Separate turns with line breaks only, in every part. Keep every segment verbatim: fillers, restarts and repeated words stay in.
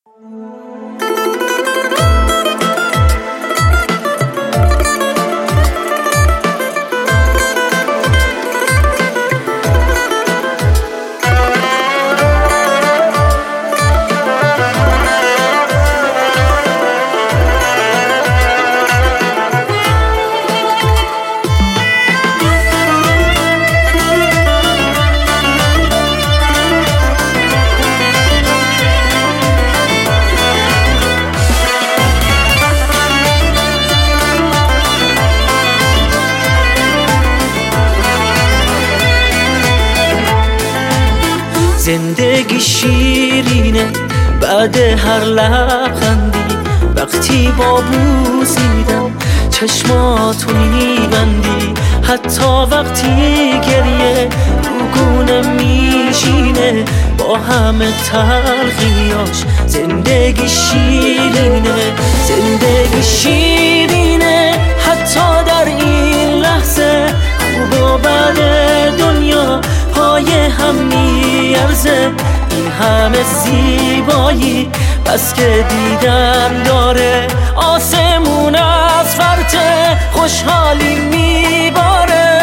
زندگی شیرینه بعد هر لبخندی، وقتی با بوسیدم چشماتو میبندی، حتی وقتی گریه رو گونه میشینه با همه تلخیاش. زندگی شیرینه، زندگی شیرینه، حتی در این لحظه خوب و بد دنیا پای هم میارزه. این همه زیبایی بس که دیدن داره، آسمون از فرط خوشحالی میباره.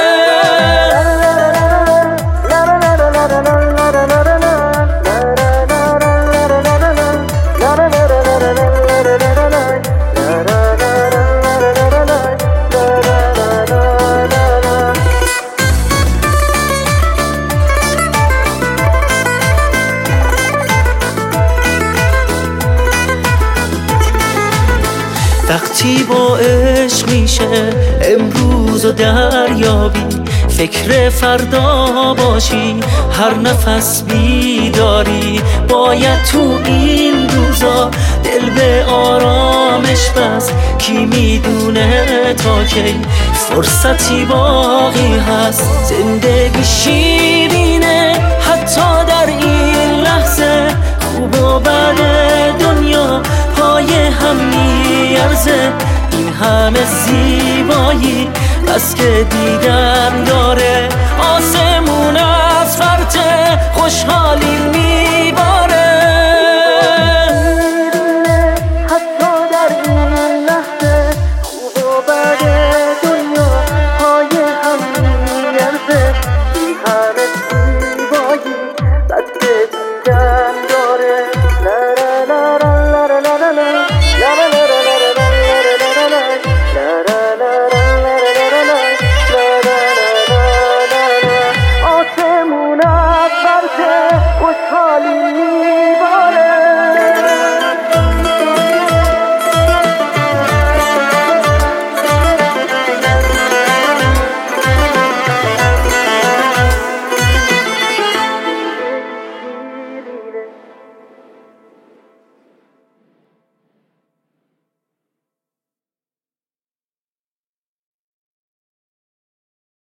وقتی با عشق میشه امروز و دریابی، فکر فردا باشی، هر نفس بیداری. باید تو این روزا دل به آرامش بس، کی میدونه تا کی فرصتی باقی هست. زندگی شیرینه حتی در این لحظه، خوب و بد دنیا پای هم میارزه. این همه زیبایی بس که دیدن داره، آسمون از فرط خوشحالی می